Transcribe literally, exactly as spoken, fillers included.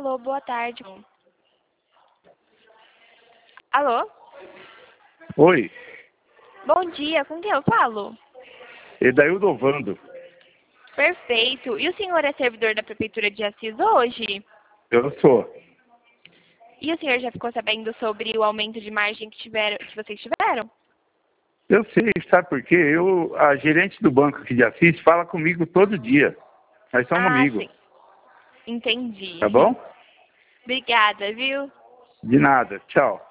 Alô, boa tarde. Alô? Oi, Bom dia, com quem eu falo? Edaildo Ovando. Perfeito. E o senhor é servidor da Prefeitura de Assis hoje? Eu sou. E o senhor já ficou sabendo sobre o aumento de margem que, tiveram, que vocês tiveram? Eu sei, sabe por quê? Eu, a gerente do banco aqui de Assis fala comigo todo dia. Nós somos Ah, amigos, sim. Entendi. tá bom? Obrigada, viu? De nada, tchau.